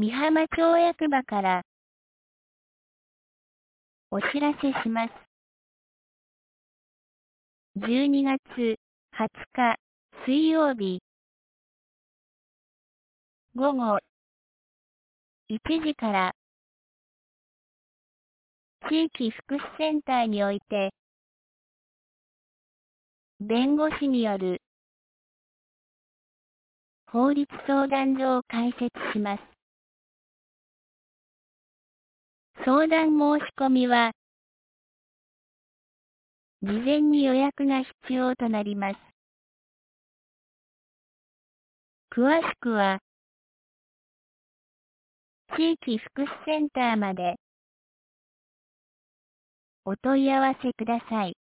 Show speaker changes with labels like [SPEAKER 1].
[SPEAKER 1] 美浜町役場からお知らせします。12月20日水曜日午後1時から地域福祉センターにおいて弁護士による法律相談所を開設します。相談申し込みは事前に予約が必要となります。詳しくは地域福祉センターまでお問い合わせください。